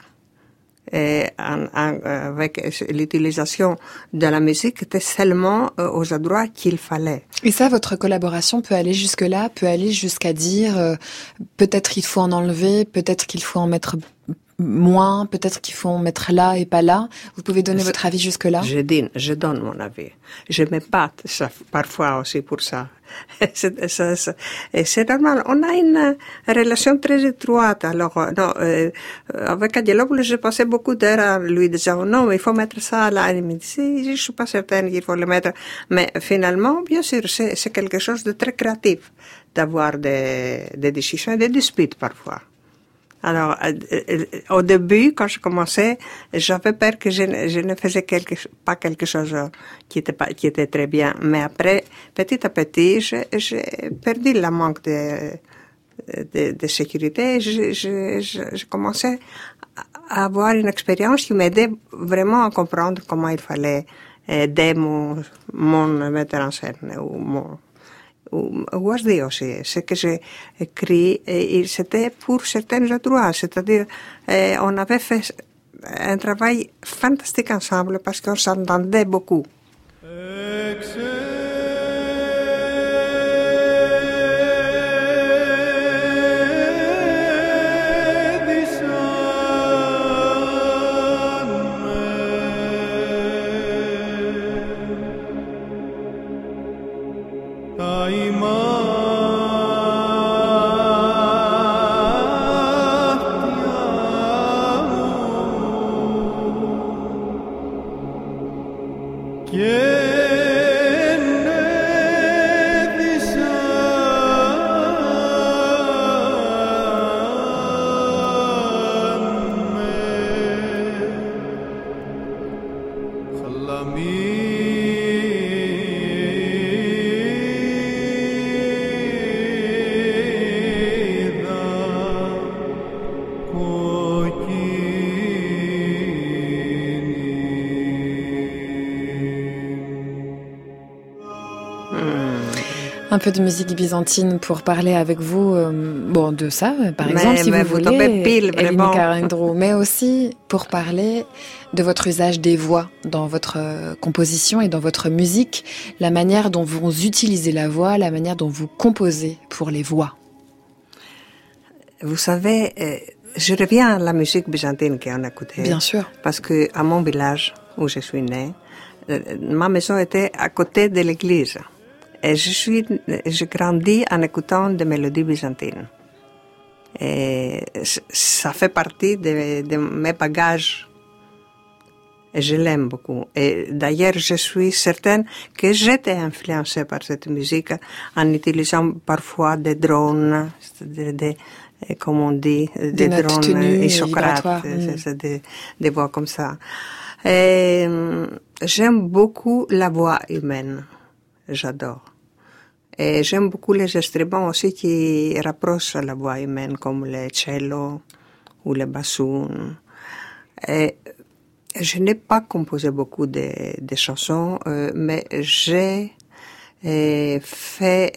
Avec l'utilisation de la musique, était seulement aux endroits qu'il fallait. Et ça, votre collaboration peut aller jusque-là, peut aller jusqu'à dire peut-être qu'il faut en enlever, peut-être qu'il faut en mettre moins, peut-être qu'il faut en mettre là et pas là. Vous pouvez donner votre avis jusque-là? Je donne mon avis. Je m'épate parfois aussi pour ça. C'est normal. On a une relation très étroite. Alors, avec Angelopoulos, je passais beaucoup d'heures à lui disant non, mais il faut mettre ça là. Il me dit, je suis pas certaine qu'il faut le mettre. Mais finalement, bien sûr, c'est quelque chose de très créatif d'avoir des décisions et des disputes parfois. Alors, au début, quand je commençais, j'avais peur que je ne faisais pas quelque chose qui était très bien. Mais après, petit à petit, j'ai perdu la manque de sécurité. Je commençais à avoir une expérience qui m'aidait vraiment à comprendre comment il fallait aider mon metteur en scène ou Wajdi aussi. Ce que j'ai écrit, c'était pour certains endroits. C'est-à-dire, on avait fait un travail fantastique ensemble parce qu'on s'entendait beaucoup. Un peu de musique byzantine pour parler avec vous, de ça, par exemple, si vous voulez, Eleni Karindrou, mais aussi pour parler de votre usage des voix dans votre composition et dans votre musique, la manière dont vous utilisez la voix, la manière dont vous composez pour les voix. Vous savez, je reviens à la musique byzantine qu'on écoutait. Bien sûr. Parce que à mon village où je suis née, ma maison était à côté de l'église. Et j'ai grandi en écoutant des mélodies byzantines. Et ça fait partie de mes bagages. Et je l'aime beaucoup. Et d'ailleurs, je suis certaine que j'étais influencée par cette musique en utilisant parfois des drones, c'est-à-dire comme on dit, des drones isocrates, des voix comme ça. Et j'aime beaucoup la voix humaine. J'adore. Et j'aime beaucoup les instruments aussi qui rapprochent la voix humaine, comme le cello ou le bassoon. Et je n'ai pas composé beaucoup de chansons, mais j'ai fait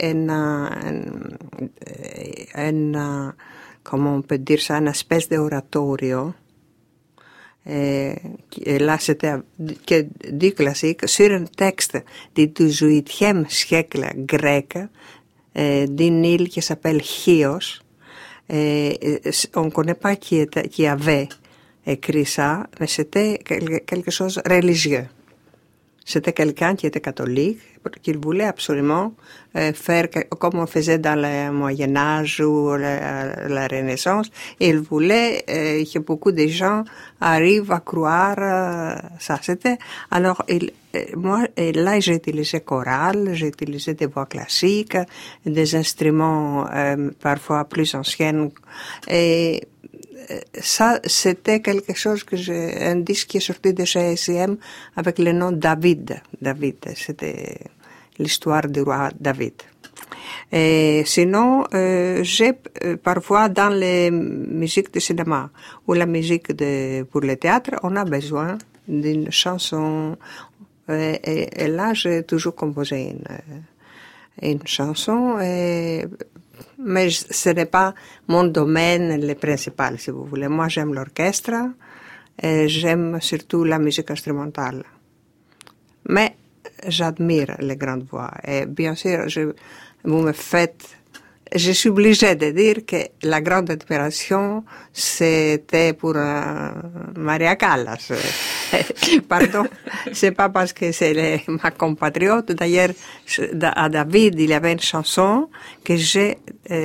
comment on peut dire ça, une espèce d'oratorio. Et là, c'était du classique sur un texte du XVIIIe siècle grec d'une île qui s'appelle Chios. On ne connaît pas qui avait écrit ça, mais c'était quelque chose de religieux. C'était quelqu'un qui était catholique, qui voulait absolument faire comme on faisait dans le Moyen-Âge ou la Renaissance. Il voulait que beaucoup de gens arrivent à croire ça. Alors, là, j'ai utilisé chorale, j'ai utilisé des voix classiques, des instruments parfois plus anciens. Et ça, c'était quelque chose un disque qui est sorti de chez SCM avec le nom David. C'était l'histoire du roi David. Et sinon, j'ai parfois dans les musiques de cinéma ou la musique pour le théâtre, on a besoin d'une chanson. Et là, j'ai toujours composé une chanson. Mais ce n'est pas mon domaine le principal, si vous voulez. Moi, j'aime l'orchestre et j'aime surtout la musique instrumentale. Mais j'admire les grandes voix. Et bien sûr, vous me faites... Je suis obligée de dire que la grande admiration, c'était pour Maria Callas. Pardon, c'est pas parce que c'est ma compatriote. D'ailleurs, à David, il y avait une chanson que j'ai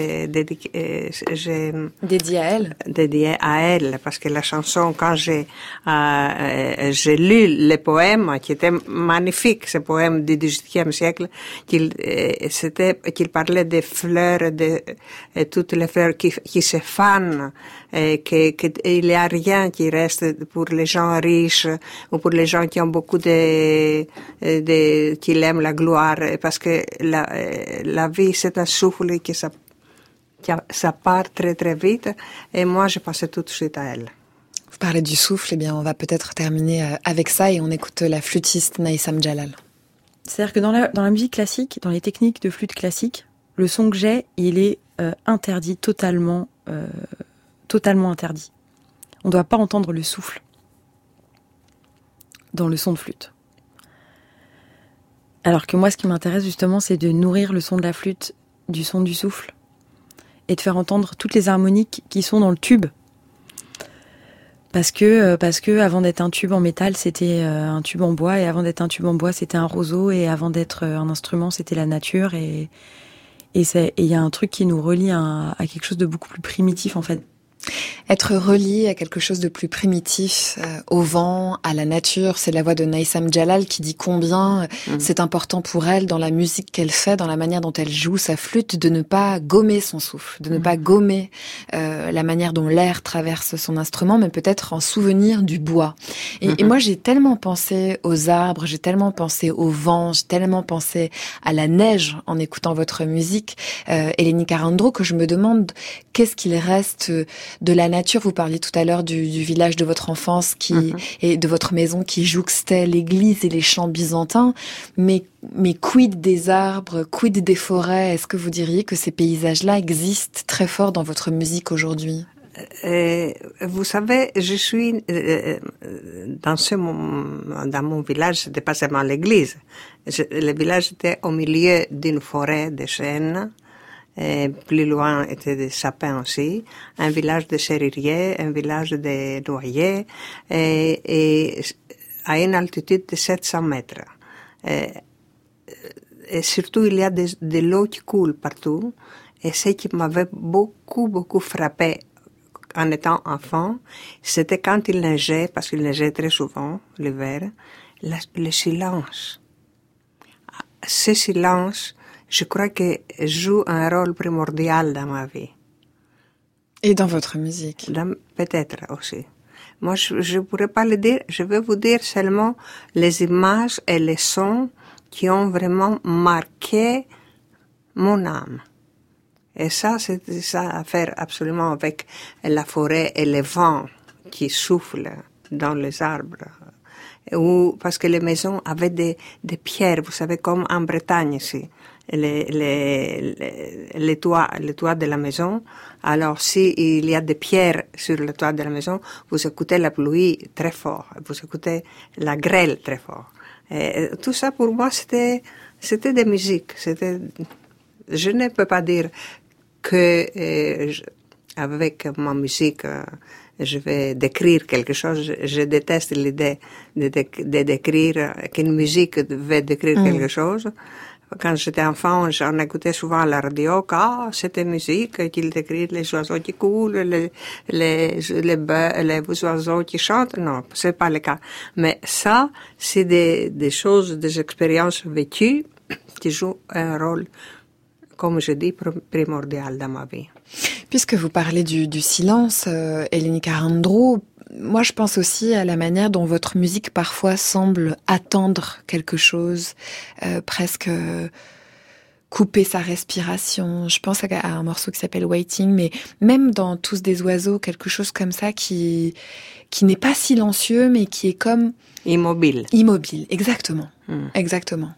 dédiée à elle. Dédiée à elle, parce que la chanson, quand j'ai lu les poèmes, qui étaient magnifiques, ces poèmes du XVIIIe siècle, qu'il parlait des fleurs, de toutes les fleurs qui se fanent, et qu'il n'y a rien qui reste pour les gens riches ou pour les gens qui ont beaucoup qui aiment la gloire, parce que la vie c'est un souffle et que ça part très très vite, et moi je pensais tout de suite à elle. Vous parlez du souffle, eh bien on va peut-être terminer avec ça et on écoute la flûtiste Naïsam Djalal. C'est-à-dire que dans la musique classique, dans les techniques de flûte classique, le son que j'ai, il est interdit, totalement interdit. On ne doit pas entendre le souffle dans le son de flûte. Alors que moi, ce qui m'intéresse justement, c'est de nourrir le son de la flûte du son du souffle et de faire entendre toutes les harmoniques qui sont dans le tube. Parce que avant d'être un tube en métal, c'était un tube en bois, et avant d'être un tube en bois, c'était un roseau, et avant d'être un instrument, c'était la nature, et il y a un truc qui nous relie à quelque chose de beaucoup plus primitif, en fait. Être relié à quelque chose de plus primitif, au vent, à la nature, c'est la voix de Naïsam Djalal qui dit combien c'est important pour elle, dans la musique qu'elle fait, dans la manière dont elle joue sa flûte, de ne pas gommer son souffle, de ne pas gommer la manière dont l'air traverse son instrument, mais peut-être en souvenir du bois. Et moi, j'ai tellement pensé aux arbres, j'ai tellement pensé au vent, j'ai tellement pensé à la neige en écoutant votre musique, Eleni Karandrou, que je me demande qu'est-ce qu'il reste de la nature. Vous parliez tout à l'heure du village de votre enfance et de votre maison qui jouxtait l'église et les champs byzantins. Mais quid des arbres, quid des forêts? Est-ce que vous diriez que ces paysages-là existent très fort dans votre musique aujourd'hui? Vous savez, je suis dans mon village, c'était pas seulement l'église. Le village était au milieu d'une forêt de chênes. Et plus loin étaient des sapins aussi, un village de serruriers, un village de noyers, et à une altitude de 700 mètres. Et surtout, il y a de l'eau qui coule partout, et ce qui m'avait beaucoup frappé en étant enfant, c'était quand il neigeait, parce qu'il neigeait très souvent l'hiver, le silence. Ce silence, je crois que joue un rôle primordial dans ma vie. Et dans votre musique? Peut-être aussi. Moi, je pourrais pas le dire. Je vais vous dire seulement les images et les sons qui ont vraiment marqué mon âme. Et ça, c'est ça à faire absolument avec la forêt et le vent qui souffle dans les arbres. Parce que les maisons avaient des pierres, vous savez, comme en Bretagne ici. Les toits de la maison. Alors, si il y a des pierres sur le toit de la maison, vous écoutez la pluie très fort, vous écoutez la grêle très fort. Et tout ça, pour moi, c'était des musiques. Je ne peux pas dire que avec ma musique, je vais décrire quelque chose. Je déteste l'idée de décrire qu'une musique devait décrire quelque chose. Quand j'étais enfant, j'en écoutais souvent à la radio, c'était musique, qu'il décrit les oiseaux qui coulent, les oiseaux qui chantent. Non, c'est pas le cas. Mais ça, c'est des choses, des expériences vécues qui jouent un rôle, comme je dis, primordial dans ma vie. Puisque vous parlez du silence, Eleni Karandrou, moi je pense aussi à la manière dont votre musique parfois semble attendre quelque chose, presque couper sa respiration. Je pense à un morceau qui s'appelle Waiting, mais même dans Tous des oiseaux, quelque chose comme ça qui n'est pas silencieux, mais qui est comme... Immobile. Immobile, exactement. Exactement.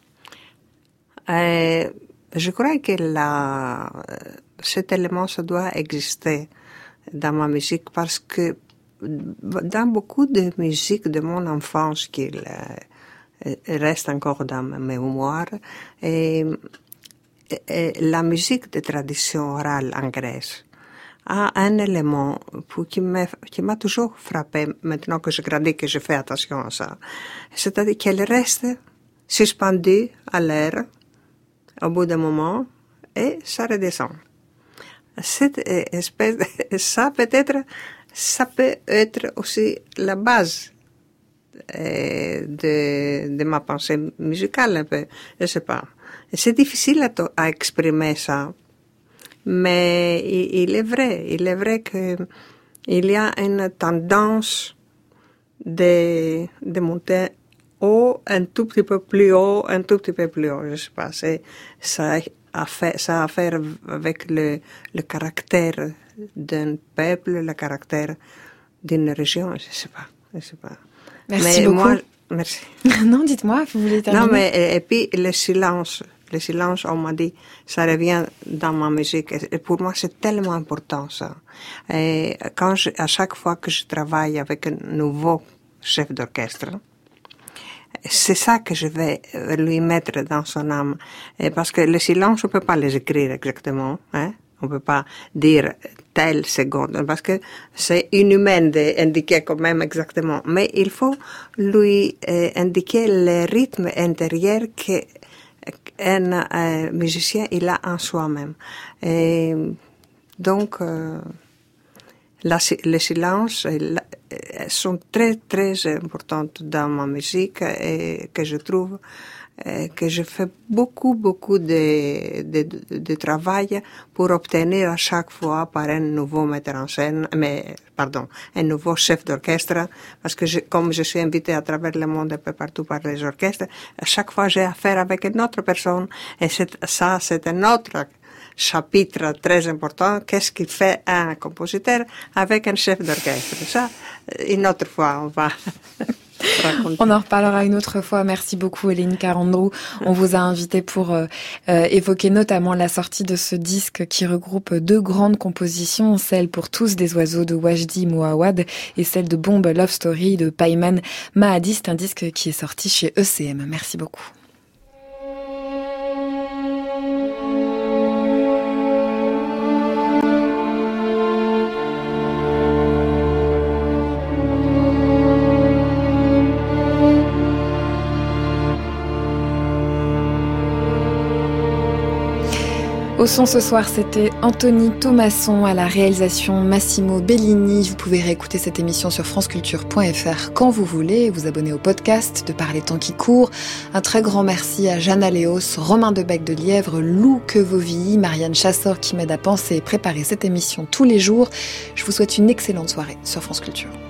Je crois que cet élément, ça doit exister dans ma musique parce que dans beaucoup de musiques de mon enfance qui reste encore dans ma mémoire, la musique de tradition orale anglaise a un élément qui m'a toujours frappé maintenant que je grandis, que je fais attention à ça. C'est-à-dire qu'elle reste suspendue à l'air au bout d'un moment et ça redescend. Cette espèce ça peut être aussi la base de ma pensée musicale un peu, je sais pas. C'est difficile à exprimer ça, mais il est vrai que il y a une tendance de monter haut, un tout petit peu plus haut, je sais pas, ça a à faire avec le caractère d'un peuple, le caractère d'une région, je sais pas. Merci beaucoup. Moi, merci. Non, dites-moi, vous voulez terminer? Non, mais et puis le silence, on m'a dit, ça revient dans ma musique. Et pour moi, c'est tellement important ça. Et à chaque fois que je travaille avec un nouveau chef d'orchestre, c'est ça que je vais lui mettre dans son âme. Et parce que le silence, on peut pas les écrire exactement, hein. On peut pas dire telle seconde, parce que c'est inhumain d'indiquer quand même exactement. Mais il faut lui indiquer le rythme intérieur qu'un musicien il a en soi-même. Et donc, le silence sont très très importantes dans ma musique et que je trouve que je fais beaucoup de travail pour obtenir à chaque fois par un nouveau metteur en scène, un nouveau chef d'orchestre, parce que comme je suis invitée à travers le monde un peu partout par les orchestres, à chaque fois j'ai affaire avec une autre personne et c'est un autre chapitre très important. Qu'est-ce qu'il fait un compositeur avec un chef d'orchestre? Ça, une autre fois, on va on en reparlera une autre fois. Merci beaucoup, Hélène Karandrou. On vous a invité pour évoquer notamment la sortie de ce disque qui regroupe 2 grandes compositions, celle pour Tous des oiseaux de Wajdi Mouawad et celle de Bomb Love Story de Payman Mahadi. C'est un disque qui est sorti chez ECM. Merci beaucoup. Au son ce soir, c'était Anthony Thomasson, à la réalisation Massimo Bellini. Vous pouvez réécouter cette émission sur franceculture.fr quand vous voulez, vous abonner au podcast de Par les temps qui courent. Un très grand merci à Jeanne Léos, Romain Debec de Lièvre, Lou Quevauville, Marianne Chassor qui m'aide à penser et préparer cette émission tous les jours. Je vous souhaite une excellente soirée sur France Culture.